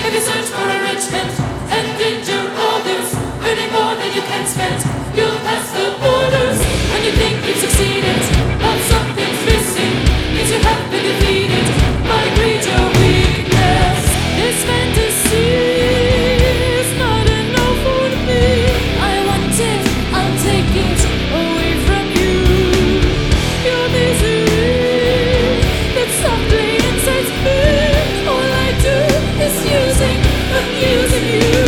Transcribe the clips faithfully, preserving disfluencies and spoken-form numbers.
If you search for enrichment and endure all this, earning more than you can spend, you'll pass the borders. When you think you've succeeded, but something's missing, means you have been defeated by greed or weakness. This fantasy is not enough for me. I want it, I'll take it away from you. Your misery that softly incites me. All I do is using, abusing you.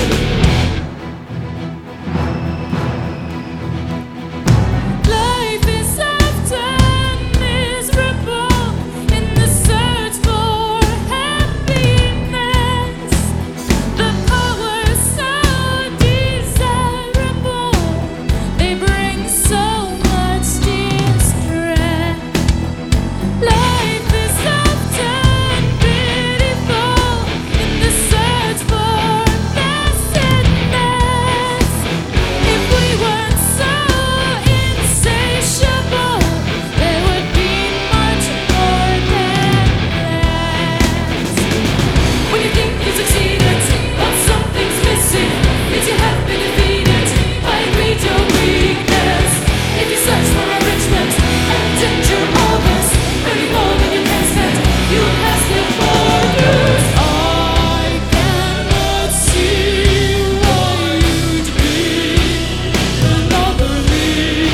Life is often miserable in the search for happiness. The powers so desirable, they bring so much distress. Life is often pitiful in the search for blessedness. If we weren't so insatiable, there would be much more than less. When you think you succeeded, but something's missing, means you have been defeated by greed or weakness. If you search for enrichment and endure all this, earning more than you can spend, you'll pass the borders. I cannot see why you'd be another me.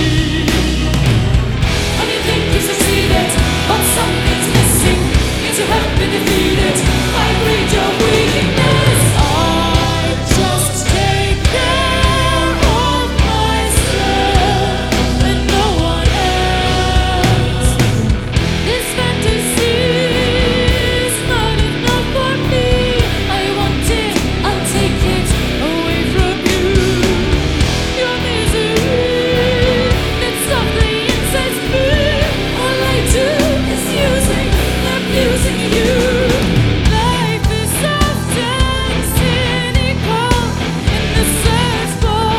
When you think you succeeded, but something's missing, means you have been defeated by greed or weakness. I just take care of myself and no one else. This fantasy is not enough for me. I want it, I'll take it away from you. Your misery that softly incites me. All I do is using, abusing you. Life is often cynical in the search for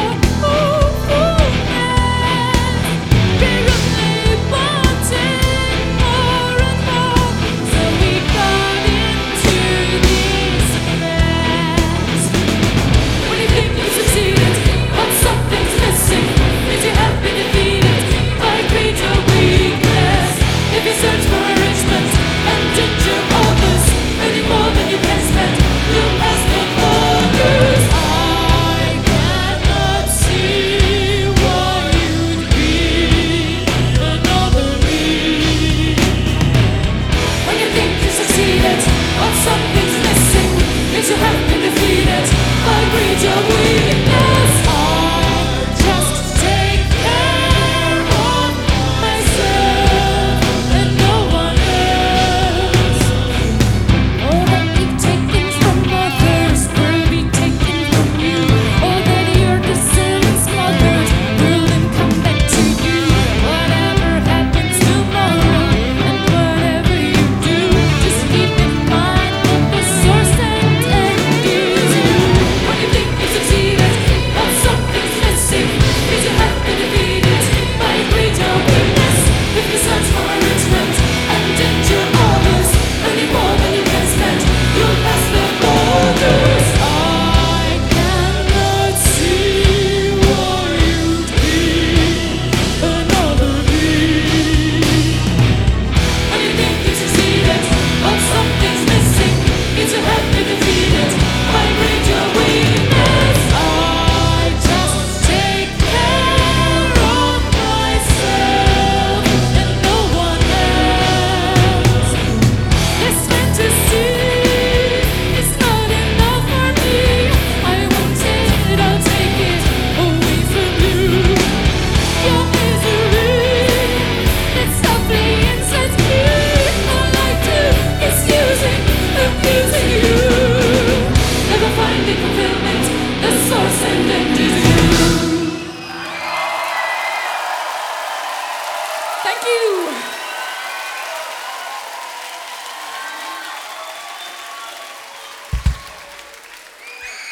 hopefulness. We only wanted more and more, so we got into this mess. When you think you succeeded, but something's missing, means you have been defeated by greed or weakness. If you search for enrichment and endure all this, earning more than you can spend, you'll pass the borders. I cannot see why you'd be another me. When you think you succeeded, but something's missing, means you have been defeated by greed or weakness.